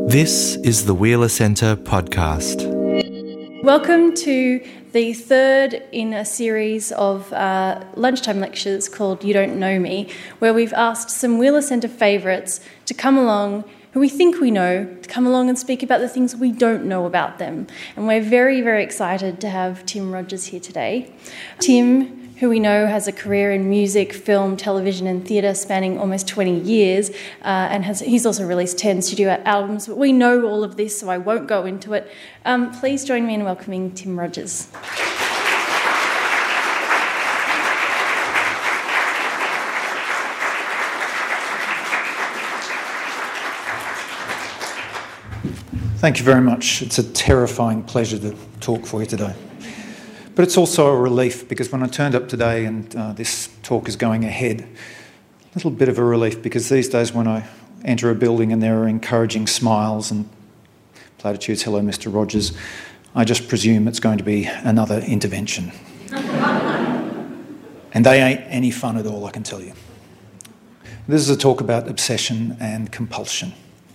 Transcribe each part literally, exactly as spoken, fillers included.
This is the Wheeler Centre podcast. Welcome to the third in a series of uh, lunchtime lectures called You Don't Know Me, where we've asked some Wheeler Centre favourites to come along, who we think we know, to come along and speak about the things we don't know about them. And we're very, very excited to have Tim Rogers here today. Tim, who we know has a career in music, film, television and theatre spanning almost twenty years, uh, and has he's also released ten studio albums, but we know all of this, so I won't go into it. Um, please join me in welcoming Tim Rogers. Thank you very much. It's a terrifying pleasure to talk for you today. But it's also a relief, because when I turned up today and uh, this talk is going ahead, a little bit of a relief, because these days when I enter a building and there are encouraging smiles and platitudes, hello Mister Rogers, I just presume it's going to be another intervention. And they ain't any fun at all, I can tell you. This is a talk about obsession and compulsion.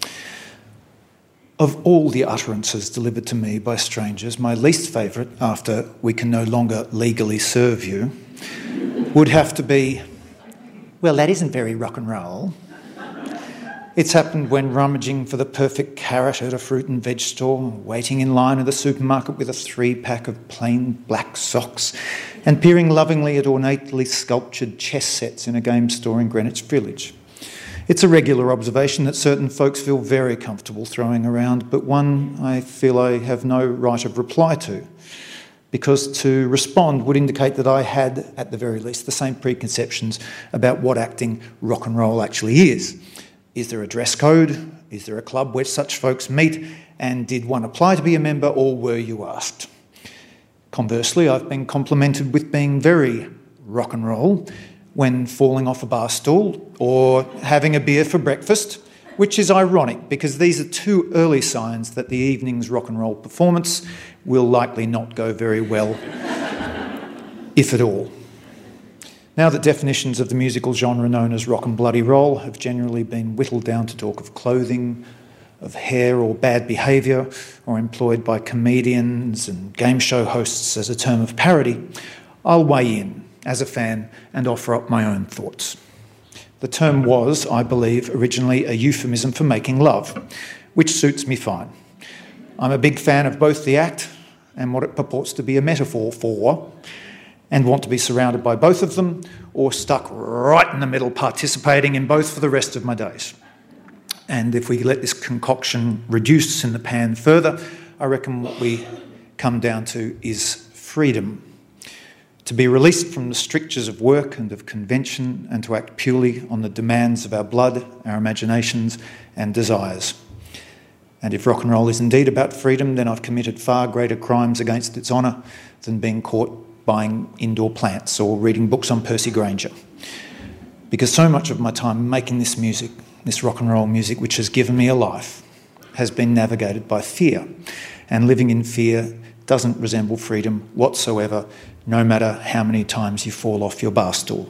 Of all the utterances delivered to me by strangers, my least favourite, after we can no longer legally serve you, would have to be, well, that isn't very rock and roll. It's happened when rummaging for the perfect carrot at a fruit and veg store, waiting in line at the supermarket with a three-pack of plain black socks, and peering lovingly at ornately sculptured chess sets in a game store in Greenwich Village. It's a regular observation that certain folks feel very comfortable throwing around, but one I feel I have no right of reply to, because to respond would indicate that I had, at the very least, the same preconceptions about what acting rock and roll actually is. Is there a dress code? Is there a club where such folks meet? And did one apply to be a member, or were you asked? Conversely, I've been complimented with being very rock and roll when falling off a bar stool or having a beer for breakfast, which is ironic because these are two early signs that the evening's rock and roll performance will likely not go very well, if at all. Now that definitions of the musical genre known as rock and bloody roll have generally been whittled down to talk of clothing, of hair or bad behaviour, or employed by comedians and game show hosts as a term of parody, I'll weigh in as a fan and offer up my own thoughts. The term was, I believe, originally a euphemism for making love, which suits me fine. I'm a big fan of both the act and what it purports to be a metaphor for, and want to be surrounded by both of them or stuck right in the middle participating in both for the rest of my days. And if we let this concoction reduce in the pan further, I reckon what we come down to is freedom. To be released from the strictures of work and of convention, and to act purely on the demands of our blood, our imaginations and desires. And if rock and roll is indeed about freedom, then I've committed far greater crimes against its honour than being caught buying indoor plants or reading books on Percy Granger. Because so much of my time making this music, this rock and roll music which has given me a life, has been navigated by fear. And living in fear doesn't resemble freedom whatsoever, no matter how many times you fall off your bar stool.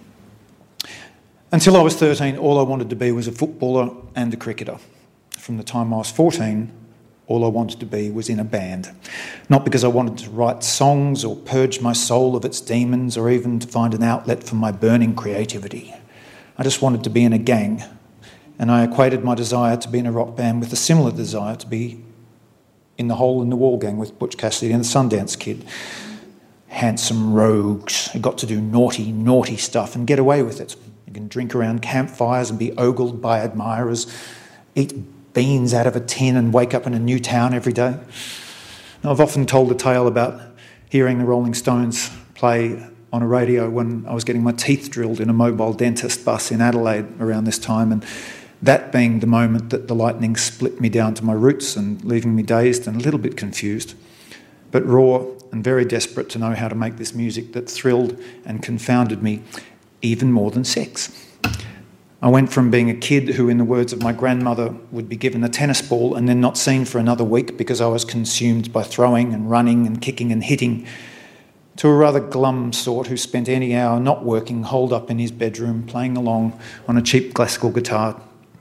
Until I was thirteen, all I wanted to be was a footballer and a cricketer. From the time I was fourteen, all I wanted to be was in a band. Not because I wanted to write songs or purge my soul of its demons or even to find an outlet for my burning creativity. I just wanted to be in a gang, and I equated my desire to be in a rock band with a similar desire to be in the Hole in the Wall gang with Butch Cassidy and the Sundance Kid. Handsome rogues who got to do naughty, naughty stuff and get away with it. You can drink around campfires and be ogled by admirers, eat beans out of a tin and wake up in a new town every day. Now, I've often told a tale about hearing the Rolling Stones play on a radio when I was getting my teeth drilled in a mobile dentist bus in Adelaide around this time, and that being the moment that the lightning split me down to my roots and leaving me dazed and a little bit confused, but raw and very desperate to know how to make this music that thrilled and confounded me even more than sex. I went from being a kid who, in the words of my grandmother, would be given a tennis ball and then not seen for another week because I was consumed by throwing and running and kicking and hitting, to a rather glum sort who spent any hour not working holed up in his bedroom playing along on a cheap classical guitar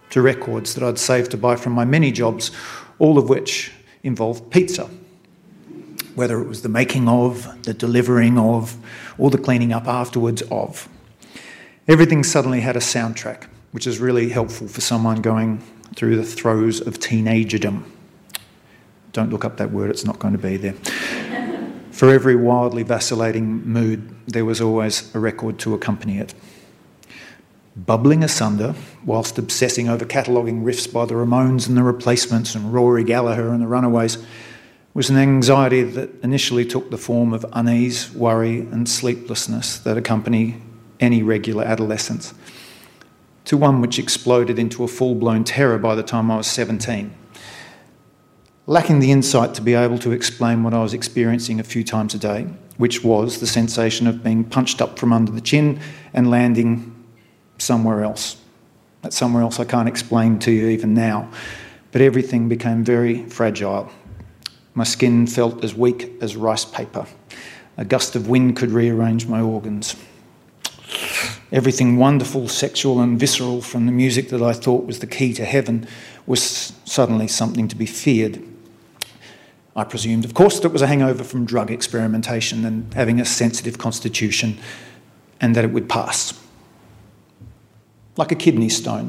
to records that I'd saved to buy from my many jobs, all of which involved pizza. Whether it was the making of, the delivering of, or the cleaning up afterwards of. Everything suddenly had a soundtrack, which is really helpful for someone going through the throes of teenagerdom. Don't look up that word, it's not going to be there. For every wildly vacillating mood, there was always a record to accompany it. Bubbling asunder, whilst obsessing over cataloguing riffs by the Ramones and the Replacements and Rory Gallagher and the Runaways, was an anxiety that initially took the form of unease, worry and sleeplessness that accompany any regular adolescence, to one which exploded into a full-blown terror by the time I was seventeen. Lacking the insight to be able to explain what I was experiencing a few times a day, which was the sensation of being punched up from under the chin and landing somewhere else. That somewhere else I can't explain to you even now, but everything became very fragile. My skin felt as weak as rice paper. A gust of wind could rearrange my organs. Everything wonderful, sexual and visceral from the music that I thought was the key to heaven was suddenly something to be feared. I presumed, of course, that it was a hangover from drug experimentation and having a sensitive constitution, and that it would pass. Like a kidney stone.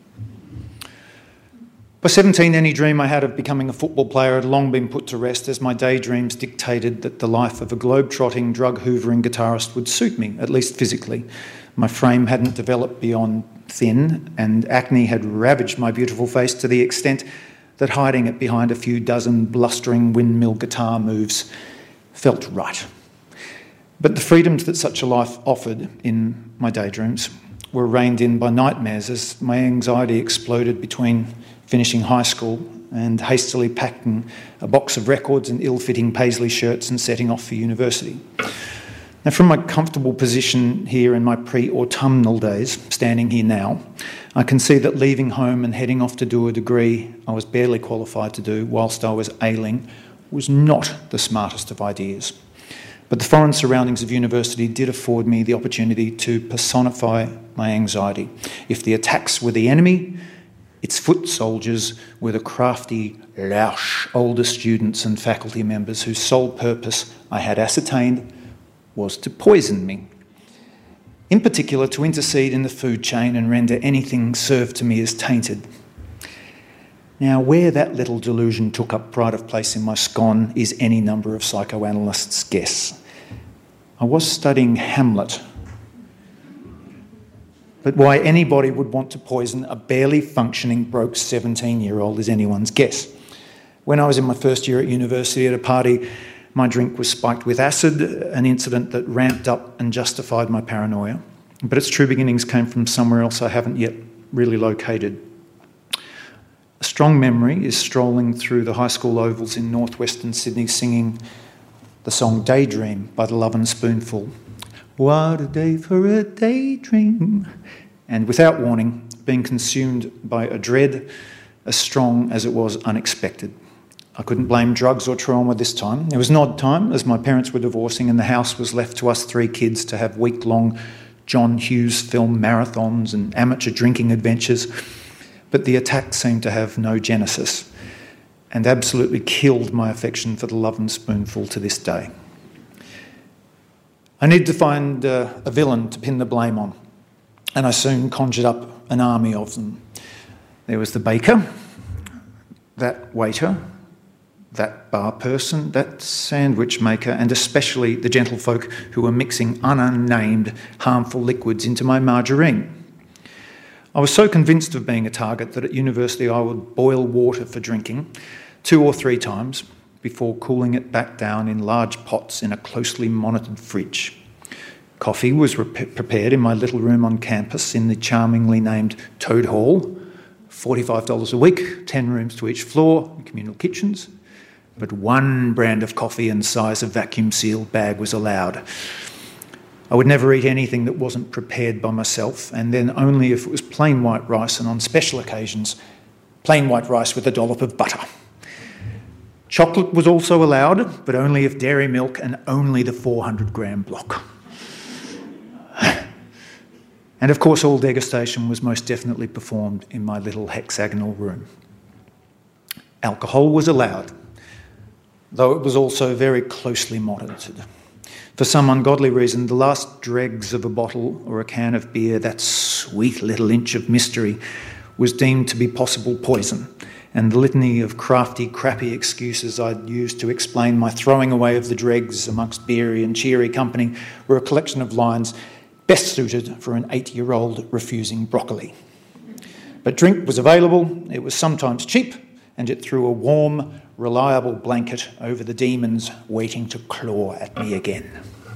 By seventeen, any dream I had of becoming a football player had long been put to rest, as my daydreams dictated that the life of a globe-trotting, drug-hoovering guitarist would suit me, at least physically. My frame hadn't developed beyond thin, and acne had ravaged my beautiful face to the extent that hiding it behind a few dozen blustering windmill guitar moves felt right. But the freedoms that such a life offered in my daydreams were reined in by nightmares as my anxiety exploded between finishing high school and hastily packing a box of records and ill-fitting paisley shirts and setting off for university. Now, from my comfortable position here in my pre-autumnal days, standing here now, I can see that leaving home and heading off to do a degree I was barely qualified to do whilst I was ailing was not the smartest of ideas. But the foreign surroundings of university did afford me the opportunity to personify my anxiety. If the attacks were the enemy, its foot soldiers were the crafty, louche older students and faculty members whose sole purpose I had ascertained was to poison me. In particular, to intercede in the food chain and render anything served to me as tainted. Now, where that little delusion took up pride of place in my scone is any number of psychoanalysts' guess. I was studying Hamlet. But why anybody would want to poison a barely functioning, broke seventeen-year-old is anyone's guess. When I was in my first year at university at a party, my drink was spiked with acid, an incident that ramped up and justified my paranoia. But its true beginnings came from somewhere else I haven't yet really located. A strong memory is strolling through the high school ovals in northwestern Sydney singing the song Daydream by the Love and Spoonful. What a day for a daydream. And without warning, being consumed by a dread as strong as it was unexpected. I couldn't blame drugs or trauma this time. It was an odd time, as my parents were divorcing and the house was left to us three kids to have week-long John Hughes film marathons and amateur drinking adventures. But the attack seemed to have no genesis and absolutely killed my affection for the Love and Spoonful to this day. I needed to find uh, a villain to pin the blame on, and I soon conjured up an army of them. There was the baker, that waiter, that bar person, that sandwich maker, and especially the gentlefolk who were mixing unnamed harmful liquids into my margarine. I was so convinced of being a target that at university I would boil water for drinking two or three times before cooling it back down in large pots in a closely monitored fridge. Coffee was rep- prepared in my little room on campus in the charmingly named Toad Hall, forty-five dollars a week, ten rooms to each floor, communal kitchens. But one brand of coffee and size of vacuum-sealed bag was allowed. I would never eat anything that wasn't prepared by myself, and then only if it was plain white rice, and on special occasions, plain white rice with a dollop of butter. Chocolate was also allowed, but only if dairy milk and only the four hundred gram block. And of course, all degustation was most definitely performed in my little hexagonal room. Alcohol was allowed, though it was also very closely monitored. For some ungodly reason, the last dregs of a bottle or a can of beer, that sweet little inch of mystery, was deemed to be possible poison, and the litany of crafty, crappy excuses I'd used to explain my throwing away of the dregs amongst beery and cheery company were a collection of lines best suited for an eight-year-old refusing broccoli. But drink was available, it was sometimes cheap, and it threw a warm, reliable blanket over the demons waiting to claw at me again.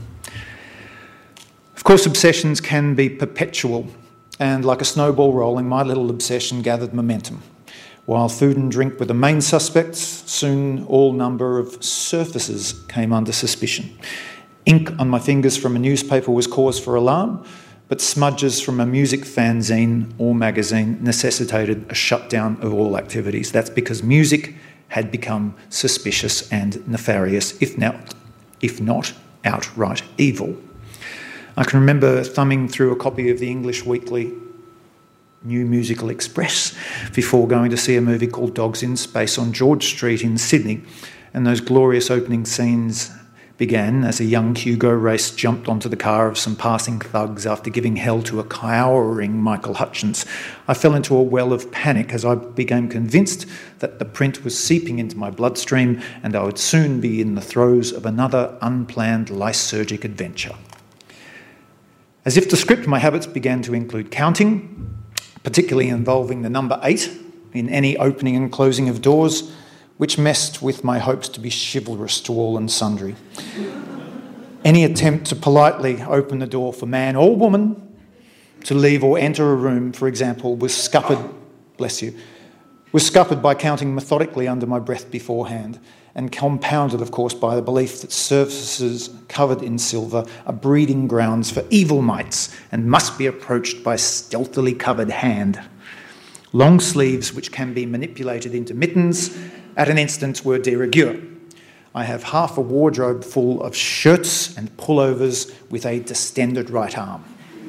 Of course, obsessions can be perpetual, and like a snowball rolling, my little obsession gathered momentum. While food and drink were the main suspects, soon all number of surfaces came under suspicion. Ink on my fingers from a newspaper was cause for alarm, but smudges from a music fanzine or magazine necessitated a shutdown of all activities. That's because music had become suspicious and nefarious, if not, if not outright evil. I can remember thumbing through a copy of the English weekly New Musical Express before going to see a movie called Dogs in Space on George Street in Sydney, and those glorious opening scenes began as a young Hugo Race jumped onto the car of some passing thugs after giving hell to a cowering Michael Hutchence. I fell into a well of panic as I became convinced that the print was seeping into my bloodstream and I would soon be in the throes of another unplanned lysergic adventure. As if to script, my habits began to include counting, particularly involving the number eight in any opening and closing of doors, which messed with my hopes to be chivalrous to all and sundry. Any attempt to politely open the door for man or woman to leave or enter a room, for example, was scuppered, bless you, was scuppered by counting methodically under my breath beforehand, and compounded, of course, by the belief that surfaces covered in silver are breeding grounds for evil mites and must be approached by stealthily covered hand. Long sleeves which can be manipulated into mittens at an instant were de rigueur. I have half a wardrobe full of shirts and pullovers with a distended right arm.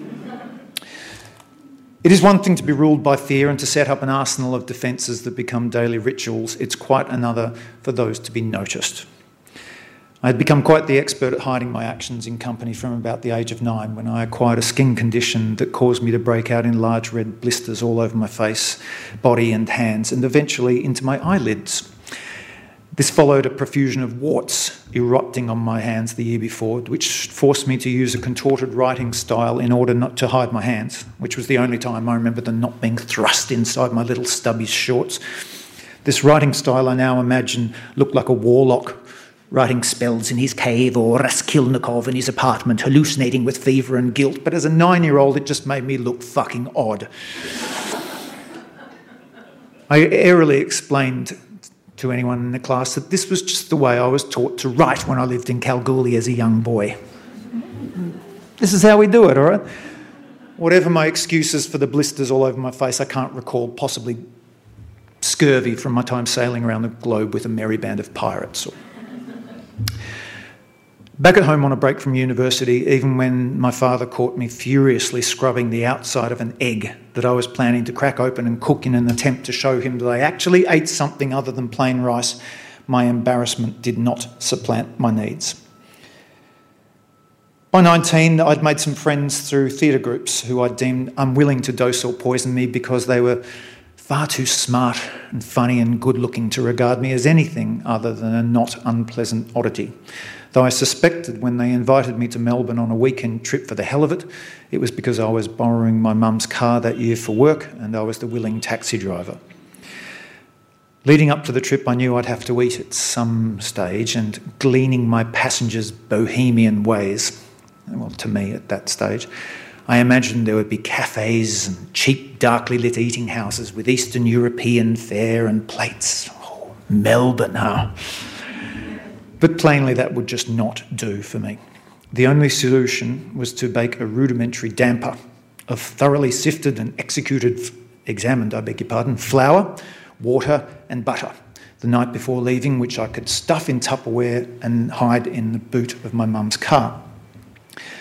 It is one thing to be ruled by fear and to set up an arsenal of defences that become daily rituals. It's quite another for those to be noticed. I had become quite the expert at hiding my actions in company from about the age of nine, when I acquired a skin condition that caused me to break out in large red blisters all over my face, body and hands, and eventually into my eyelids. This followed a profusion of warts erupting on my hands the year before, which forced me to use a contorted writing style in order not to hide my hands, which was the only time I remember them not being thrust inside my little stubby shorts. This writing style I now imagine looked like a warlock writing spells in his cave, or Raskolnikov in his apartment, hallucinating with fever and guilt, but as a nine-year-old it just made me look fucking odd. I airily explained to anyone in the class that this was just the way I was taught to write when I lived in Kalgoorlie as a young boy. This is how we do it, all right? Whatever my excuses for the blisters all over my face, I can't recall, possibly scurvy from my time sailing around the globe with a merry band of pirates. Or... Back at home on a break from university, even when my father caught me furiously scrubbing the outside of an egg that I was planning to crack open and cook in an attempt to show him that I actually ate something other than plain rice, my embarrassment did not supplant my needs. By nineteen, I'd made some friends through theatre groups who I deemed unwilling to dose or poison me because they were far too smart and funny and good-looking to regard me as anything other than a not unpleasant oddity. Though I suspected when they invited me to Melbourne on a weekend trip for the hell of it, it was because I was borrowing my mum's car that year for work and I was the willing taxi driver. Leading up to the trip, I knew I'd have to eat at some stage, and gleaning my passengers' bohemian ways, well, to me at that stage, I imagined there would be cafes and cheap, darkly lit eating houses with Eastern European fare and plates. Oh, Melbourne, huh? But plainly that would just not do for me. The only solution was to bake a rudimentary damper of thoroughly sifted and executed, examined, I beg your pardon, flour, water and butter the night before leaving, which I could stuff in Tupperware and hide in the boot of my mum's car.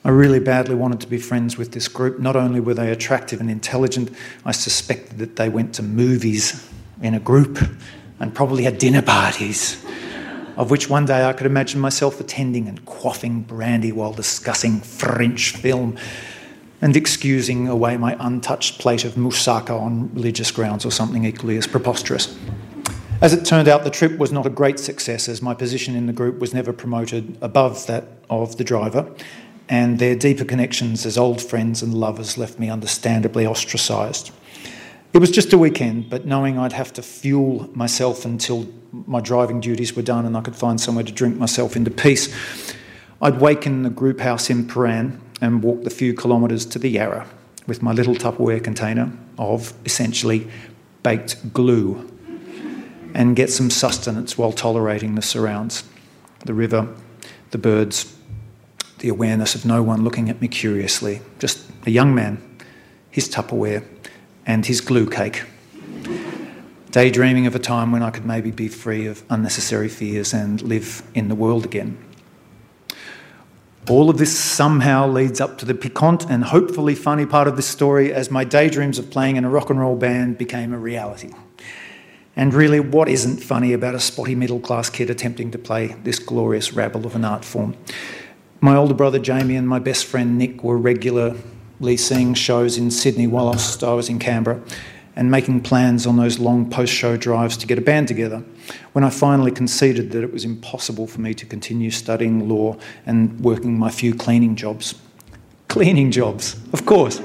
I really badly wanted to be friends with this group. Not only were they attractive and intelligent, I suspected that they went to movies in a group and probably had dinner parties, of which one day I could imagine myself attending and quaffing brandy while discussing French film and excusing away my untouched plate of moussaka on religious grounds or something equally as preposterous. As it turned out, the trip was not a great success, as my position in the group was never promoted above that of the driver, and their deeper connections as old friends and lovers left me understandably ostracised. It was just a weekend, but knowing I'd have to fuel myself until my driving duties were done and I could find somewhere to drink myself into peace, I'd wake in the group house in Paran and walk the few kilometres to the Yarra with my little Tupperware container of, essentially, baked glue and get some sustenance while tolerating the surrounds, the river, the birds, the awareness of no one looking at me curiously, just a young man, his Tupperware and his glue cake, daydreaming of a time when I could maybe be free of unnecessary fears and live in the world again. All of this somehow leads up to the piquant and hopefully funny part of this story, as my daydreams of playing in a rock and roll band became a reality. And really, what isn't funny about a spotty middle-class kid attempting to play this glorious rabble of an art form? My older brother Jamie and my best friend Nick were regularly seeing shows in Sydney whilst I was in Canberra, and making plans on those long post-show drives to get a band together, when I finally conceded that it was impossible for me to continue studying law and working my few cleaning jobs. Cleaning jobs, of course.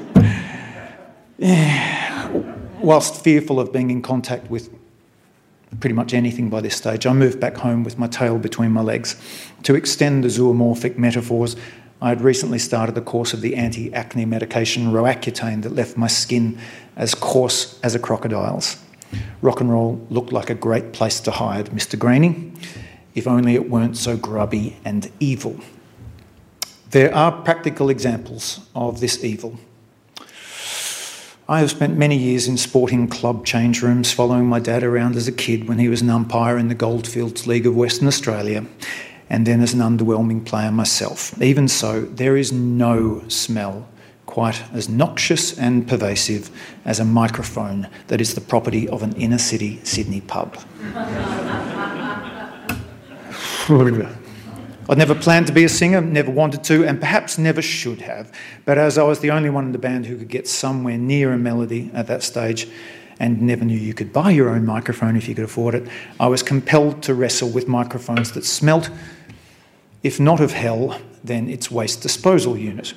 Yeah. Whilst fearful of being in contact with pretty much anything by this stage, I moved back home with my tail between my legs. To extend the zoomorphic metaphors, I had recently started a course of the anti-acne medication Roaccutane that left my skin as coarse as a crocodile's. Rock and roll looked like a great place to hide, Mister Graney, if only it weren't so grubby and evil. There are practical examples of this evil. I have spent many years in sporting club change rooms, following my dad around as a kid when he was an umpire in the Goldfields League of Western Australia, and then as an underwhelming player myself. Even so, there is no smell quite as noxious and pervasive as a microphone that is the property of an inner-city Sydney pub. I'd never planned to be a singer, never wanted to, and perhaps never should have. But as I was the only one in the band who could get somewhere near a melody at that stage, and never knew you could buy your own microphone if you could afford it, I was compelled to wrestle with microphones that smelt, if not of hell, then its waste disposal unit.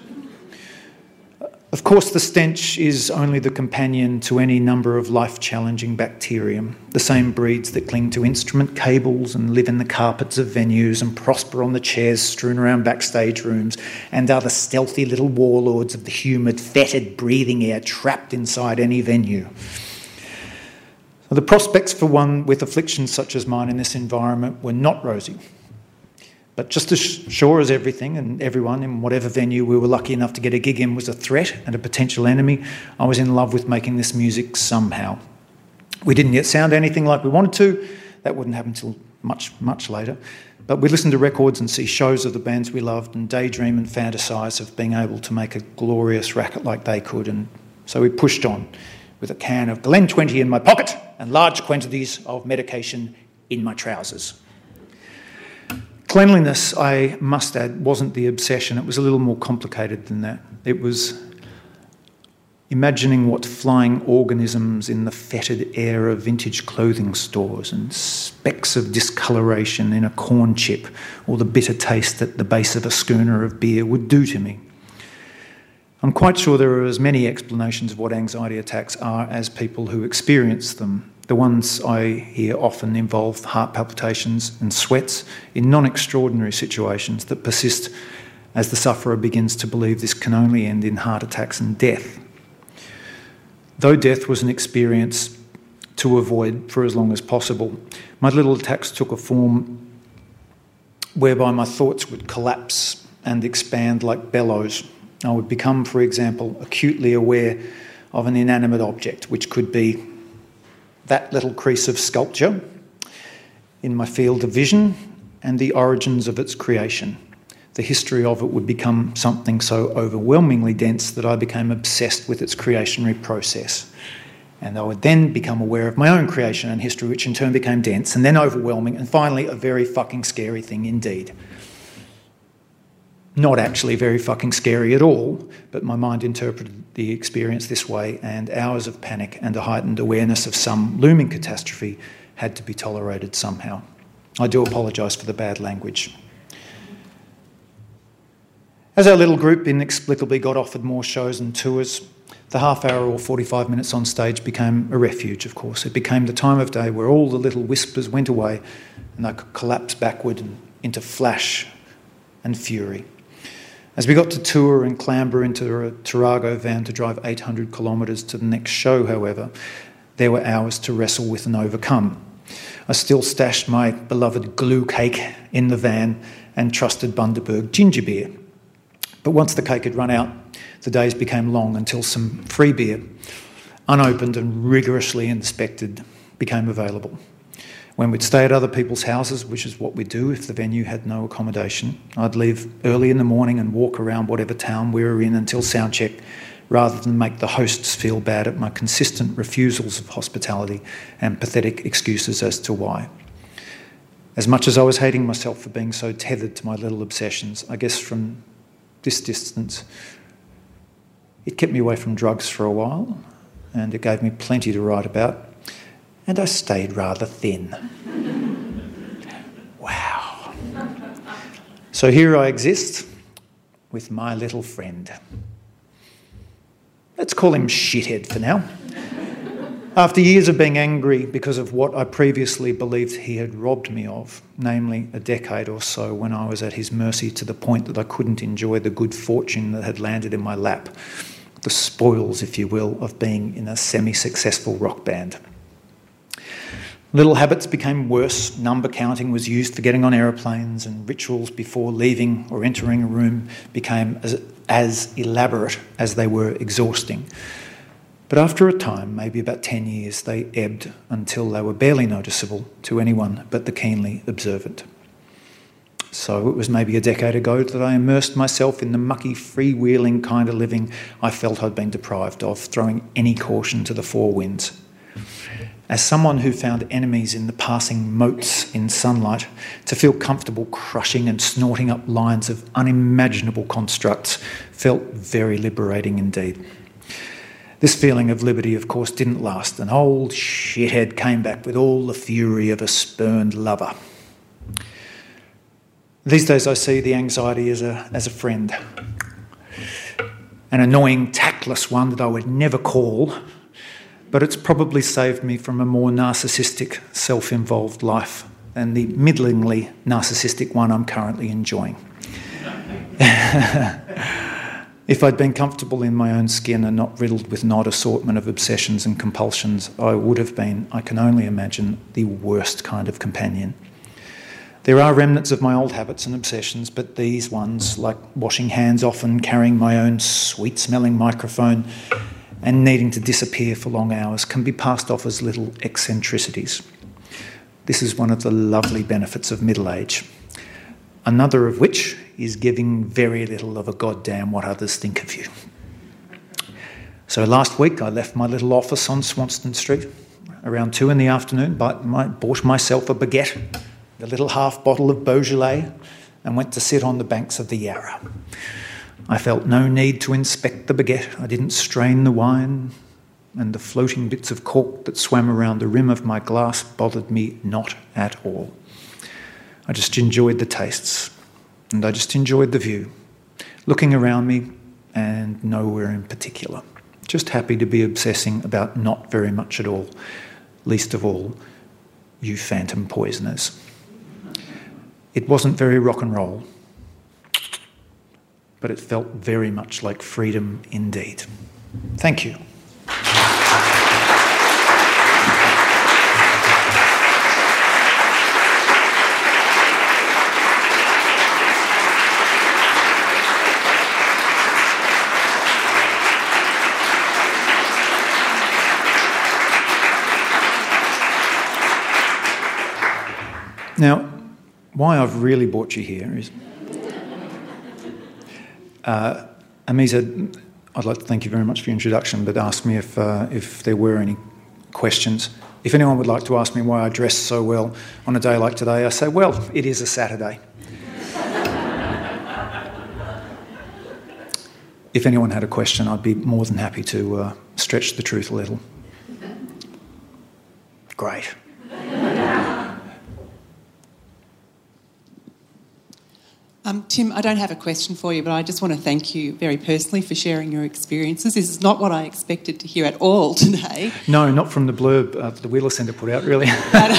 Of course, the stench is only the companion to any number of life-challenging bacterium, the same breeds that cling to instrument cables and live in the carpets of venues and prosper on the chairs strewn around backstage rooms, and are the stealthy little warlords of the humid, fetid breathing air trapped inside any venue. The prospects for one with afflictions such as mine in this environment were not rosy. But just as sure as everything and everyone in whatever venue we were lucky enough to get a gig in was a threat and a potential enemy, I was in love with making this music somehow. We didn't yet sound anything like we wanted to. That wouldn't happen until much, much later. But we'd listen to records and see shows of the bands we loved and daydream and fantasise of being able to make a glorious racket like they could. And so we pushed on with a can of Glen twenty in my pocket and large quantities of medication in my trousers. Cleanliness, I must add, wasn't the obsession. It was a little more complicated than that. It was imagining what flying organisms in the fetid air of vintage clothing stores and specks of discoloration in a corn chip or the bitter taste at the base of a schooner of beer would do to me. I'm quite sure there are as many explanations of what anxiety attacks are as people who experience them. The ones I hear often involve heart palpitations and sweats in non-extraordinary situations that persist as the sufferer begins to believe this can only end in heart attacks and death. Though death was an experience to avoid for as long as possible, my little attacks took a form whereby my thoughts would collapse and expand like bellows. I would become, for example, acutely aware of an inanimate object, which could be that little crease of sculpture in my field of vision and the origins of its creation. the history of it would become something so overwhelmingly dense that I became obsessed with its creationary process. And I would then become aware of my own creation and history, which in turn became dense and then overwhelming and finally a very fucking scary thing indeed. Not actually very fucking scary at all, but my mind interpreted the experience this way, and hours of panic and a heightened awareness of some looming catastrophe had to be tolerated somehow. I do apologise for the bad language. As our little group inexplicably got offered more shows and tours, the half hour or forty-five minutes on stage became a refuge, of course. It became the time of day where all the little whispers went away and I could collapse backward into flash and fury. As we got to tour and clamber into a Tarago van to drive eight hundred kilometres to the next show, however, there were hours to wrestle with and overcome. I still stashed my beloved glue cake in the van and trusted Bundaberg ginger beer. But once the cake had run out, the days became long until some free beer, unopened and rigorously inspected, became available. When we'd stay at other people's houses, which is what we'd do if the venue had no accommodation, I'd leave early in the morning and walk around whatever town we were in until soundcheck, rather than make the hosts feel bad at my consistent refusals of hospitality and pathetic excuses as to why. As much as I was hating myself for being so tethered to my little obsessions, I guess from this distance, it kept me away from drugs for a while, and it gave me plenty to write about, and I stayed rather thin. Wow. So here I exist with my little friend. Let's call him Shithead for now. After years of being angry because of what I previously believed he had robbed me of, namely a decade or so when I was at his mercy to the point that I couldn't enjoy the good fortune that had landed in my lap, the spoils, if you will, of being in a semi-successful rock band. Little habits became worse. Number counting was used for getting on aeroplanes, and rituals before leaving or entering a room became as, as elaborate as they were exhausting. But after a time, maybe about ten years, they ebbed until they were barely noticeable to anyone but the keenly observant. So it was maybe a decade ago that I immersed myself in the mucky, freewheeling kind of living I felt I'd been deprived of, throwing any caution to the four winds. As someone who found enemies in the passing motes in sunlight, to feel comfortable crushing and snorting up lines of unimaginable constructs felt very liberating indeed. This feeling of liberty, of course, didn't last. An old shithead came back with all the fury of a spurned lover. These days I see the anxiety as a, as a friend. An annoying, tactless one that I would never call, but it's probably saved me from a more narcissistic, self-involved life than the middlingly narcissistic one I'm currently enjoying. If I'd been comfortable in my own skin and not riddled with an odd assortment of obsessions and compulsions, I would have been, I can only imagine, the worst kind of companion. There are remnants of my old habits and obsessions, but these ones, like washing hands often, carrying my own sweet-smelling microphone, and needing to disappear for long hours, can be passed off as little eccentricities. This is one of the lovely benefits of middle age. Another of which is giving very little of a goddamn what others think of you. So last week I left my little office on Swanston Street around two in the afternoon, but I bought myself a baguette, a little half bottle of Beaujolais, and went to sit on the banks of the Yarra. I felt no need to inspect the baguette. I didn't strain the wine, and the floating bits of cork that swam around the rim of my glass bothered me not at all. I just enjoyed the tastes, and I just enjoyed the view, looking around me and nowhere in particular. Just happy to be obsessing about not very much at all, least of all, you phantom poisoners. It wasn't very rock and roll, but it felt very much like freedom indeed. Thank you. Now, why I've really brought you here is Uh, Amisa, I'd like to thank you very much for your introduction, but asked me if uh, if there were any questions. If anyone would like to ask me why I dress so well on a day like today, I say, well, it is a Saturday. If anyone had a question, I'd be more than happy to uh, stretch the truth a little. Great. Um, Tim, I don't have a question for you, but I just want to thank you very personally for sharing your experiences. This is not what I expected to hear at all today. No, not from the blurb uh, the Wheeler Centre put out, really. But,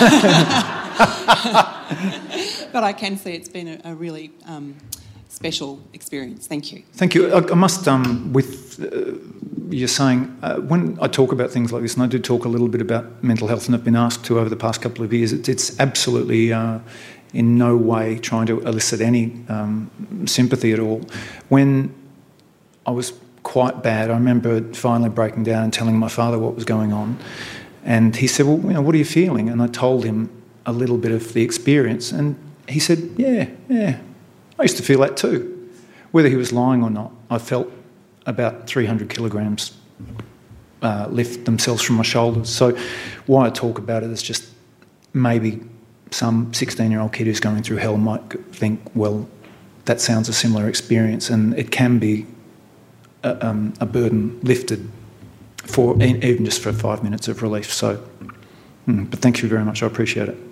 but I can see it's been a, a really um, special experience. Thank you. Thank you. I, I must, um, with uh, you're saying, uh, when I talk about things like this, and I do talk a little bit about mental health, and I've been asked to over the past couple of years, it's, it's absolutely... Uh, in no way trying to elicit any um, sympathy at all. When I was quite bad, I remember finally breaking down and telling my father what was going on. And he said, well, you know, what are you feeling? And I told him a little bit of the experience. And he said, yeah, yeah, I used to feel that too. Whether he was lying or not, I felt about three hundred kilograms uh, lift themselves from my shoulders. So why I talk about it is just maybe some sixteen-year-old kid who's going through hell might think, well, that sounds a similar experience, and it can be a, um, a burden lifted for even just for five minutes of relief. So, mm, but thank you very much. I appreciate it.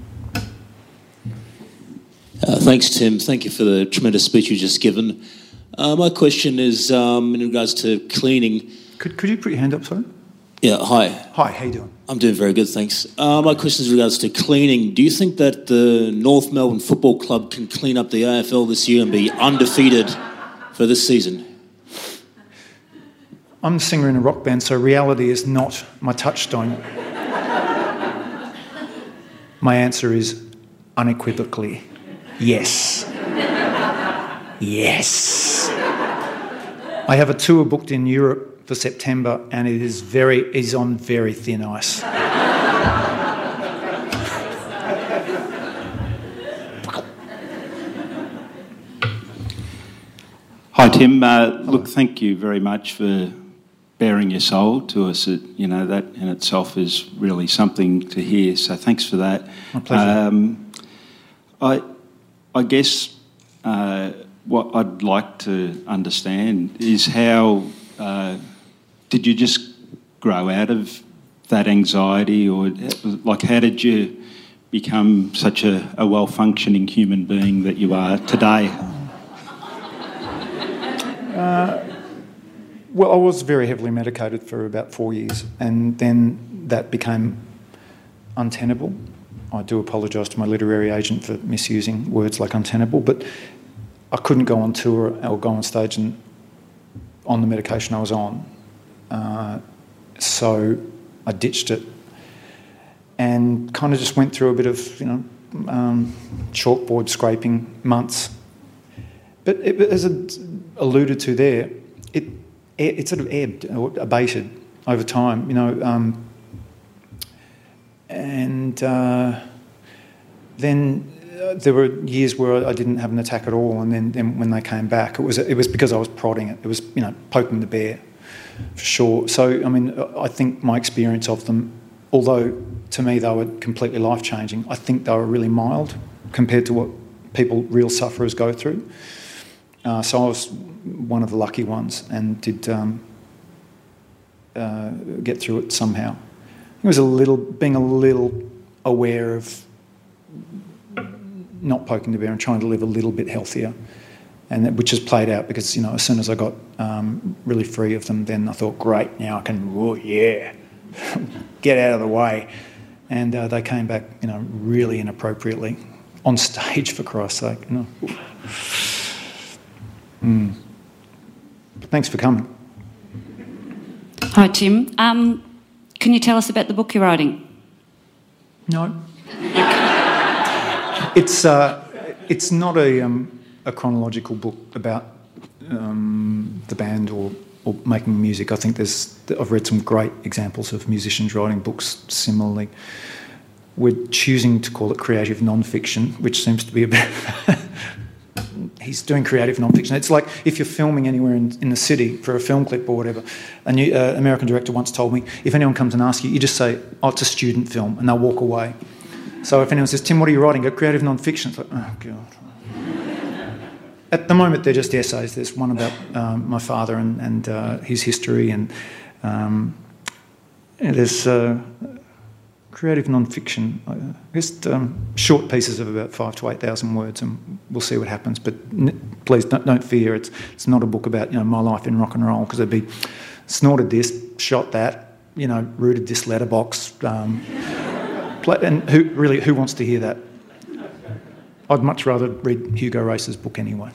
Uh, thanks, Tim. Thank you for the tremendous speech you just given. Uh, my question is um, in regards to cleaning. Could could you put your hand up, sorry? Yeah, hi. Hi, how you doing? I'm doing very good, thanks. Uh, my question is in regards to cleaning. Do you think that the North Melbourne Football Club can clean up the A F L this year and be undefeated for this season? I'm the singer in a rock band, so reality is not my touchstone. My answer is unequivocally yes. Yes. I have a tour booked in Europe for September, and it is very is on very thin ice. Hi, Tim. Uh, look, thank you very much for bearing your soul to us. It, you know, that in itself is really something to hear. So thanks for that. My pleasure. Um, I, I guess uh, what I'd like to understand is how. Uh, Did you just grow out of that anxiety, or like how did you become such a, a well-functioning human being that you are today? Uh, well, I was very heavily medicated for about four years, and then that became untenable. I do apologise to my literary agent for misusing words like untenable, but I couldn't go on tour or go on stage and on the medication I was on. Uh, so I ditched it and kind of just went through a bit of, you know, um, chalkboard scraping months. But it, as it alluded to there, it it sort of ebbed or abated over time, you know. Um, and uh, then uh, there were years where I didn't have an attack at all, and then, then when they came back, it was it was because I was prodding it. It was, you know, poking the bear. For sure. So, I mean, I think my experience of them, although to me they were completely life-changing, I think they were really mild compared to what people, real sufferers, go through. Uh, so I was one of the lucky ones and did um, uh, get through it somehow. It was a little, being a little aware of not poking the bear and trying to live a little bit healthier. And that, which has played out because, you know, as soon as I got um, really free of them, then I thought, great, now I can, oh, yeah, get out of the way. And uh, they came back, you know, really inappropriately on stage, for Christ's sake. You know. Mm. Thanks for coming. Hi, Tim. Um, can you tell us about the book you're writing? No. it's uh, it's not a. Um, a chronological book about um, the band or, or making music. I think there's I've read some great examples of musicians writing books similarly. We're choosing to call it creative non-fiction, which seems to be a bit he's doing creative non-fiction. It's like if you're filming anywhere in, in the city for a film clip or whatever. A new uh, American director once told me, if anyone comes and asks you, you just say, oh, it's a student film, and they'll walk away. So if anyone says, Tim, what are you writing? Go, creative non-fiction. It's like, oh, God. At the moment, they're just essays. There's one about um, my father and, and uh, his history, and um, there's uh, creative non-fiction, uh, just um, short pieces of about five to eight thousand words, and we'll see what happens. But n- please don't, don't fear. It's it's not a book about you know my life in rock and roll, because it'd be snorted this, shot that, you know, rooted this letterbox. Um, play, and who really who wants to hear that? I'd much rather read Hugo Race's book anyway.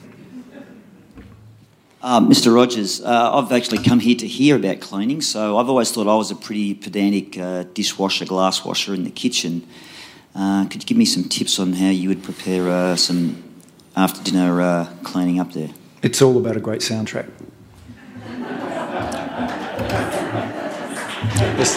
Uh, Mister Rogers, uh, I've actually come here to hear about cleaning, so I've always thought I was a pretty pedantic uh, dishwasher, glass washer in the kitchen. Uh, could you give me some tips on how you would prepare uh, some after-dinner uh, cleaning up there? It's all about a great soundtrack. it's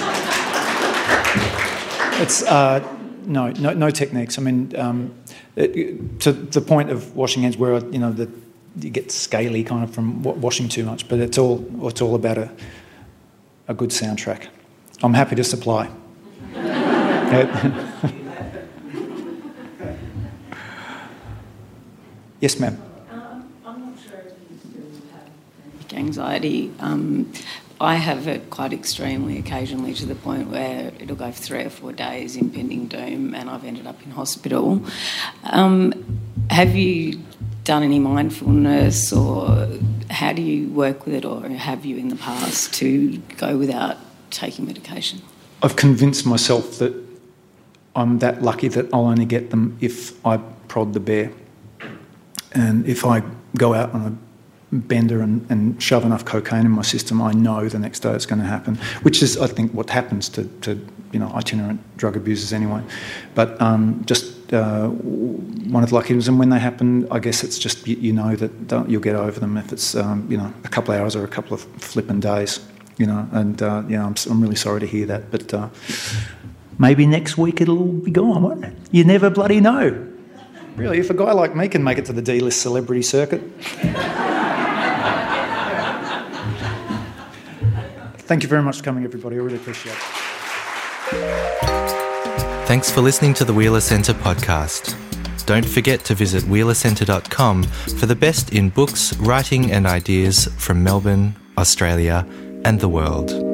it's uh, no, no no techniques. I mean, um, it, to the point of washing hands, where you know the. You get scaly kind of from washing too much, but it's all it's all about a a good soundtrack. I'm happy to supply. Yes, ma'am. Um, I'm not sure if you still have anxiety. Um, I have it quite extremely occasionally, to the point where it'll go for three or four days, impending doom, and I've ended up in hospital. Um, have you done any mindfulness, or how do you work with it, or have you in the past, to go without taking medication? I've convinced myself that I'm that lucky that I'll only get them if I prod the bear. And if I go out on a bender and, and shove enough cocaine in my system, I know the next day it's going to happen, which is, I think, what happens to, to you know, itinerant drug abusers anyway. But um, just uh, one of the lucky ones, and when they happen, I guess it's just, you, you know that don't, you'll get over them if it's, um, you know, a couple of hours or a couple of flipping days, you know, and, uh, you know, I'm, I'm really sorry to hear that, but uh, maybe next week it'll all be gone, won't it? You never bloody know. Really, if a guy like me can make it to the D-list celebrity circuit. Thank you very much for coming, everybody. I really appreciate it. Thanks for listening to the Wheeler Centre podcast. Don't forget to visit wheeler centre dot com for the best in books, writing and ideas from Melbourne, Australia and the world.